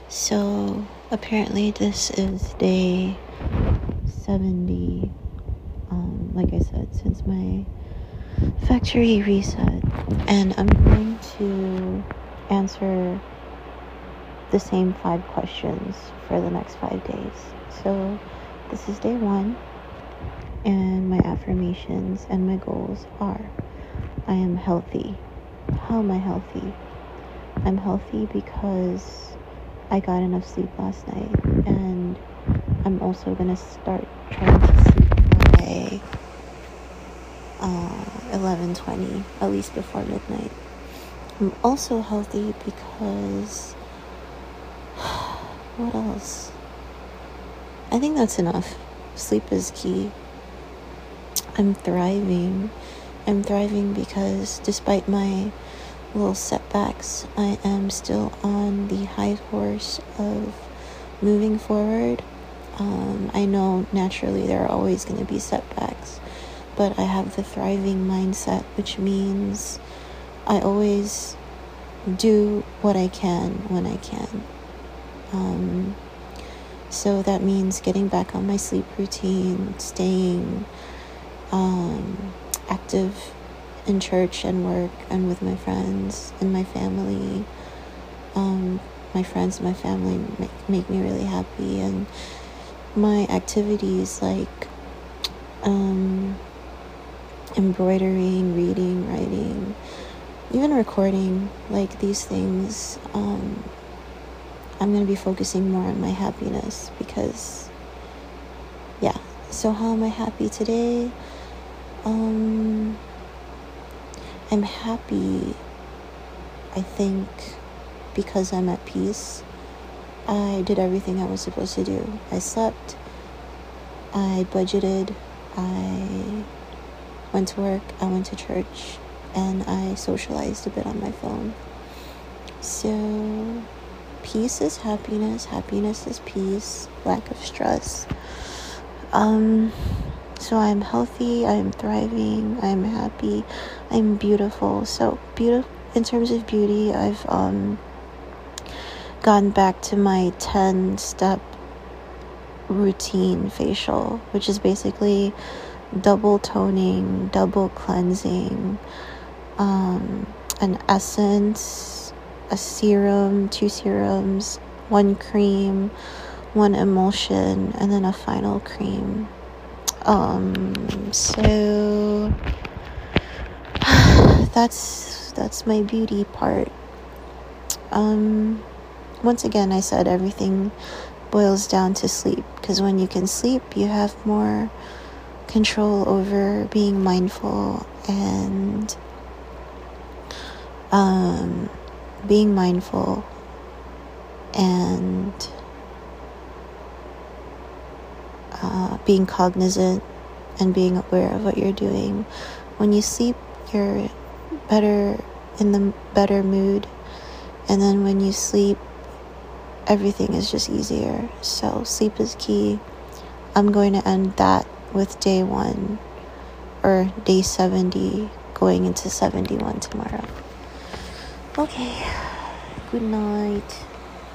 So apparently this is day 70, like I said, since my factory reset, and I'm going to answer the same 5 questions for the next 5 days. So this is day 1, and my affirmations and my goals are: I am healthy. How am I healthy? I'm healthy because I got enough sleep last night, and I'm also gonna start trying to sleep by 11:20, at least before midnight. I'm also healthy because what else? I think that's enough. Sleep is key. I'm thriving. I'm thriving because despite my little setbacks, I am still on the high horse of moving forward. I know naturally there are always going to be setbacks, but I have the thriving mindset, which means I always do what I can when I can. So that means getting back on my sleep routine, staying active in church and work and with my friends and my family. My friends and my family make me really happy, and my activities like embroidering, reading, writing, even recording, like these things, I'm going to be focusing more on my happiness because, yeah. So how am I happy today? I'm happy, I think, because I'm at peace. I did everything I was supposed to do. I slept, I budgeted, I went to work, I went to church, and I socialized a bit on my phone. So peace is happiness, happiness is peace, lack of stress. So I'm healthy, I'm thriving, I'm happy, I'm beautiful. So in terms of beauty, I've gotten back to my 10-step routine facial, which is basically double toning, double cleansing, an essence, a serum, 2 serums, 1 cream, 1 emulsion, and then a final cream. So that's my beauty part. Once again, I said everything boils down to sleep, because when you can sleep, you have more control over being mindful and being mindful and being cognizant and being aware of what you're doing. When you sleep, you're in the better mood, and then when you sleep, everything is just easier. So sleep is key. I'm going to end that with day 1, or day 70, going into 71 tomorrow. Okay, good night.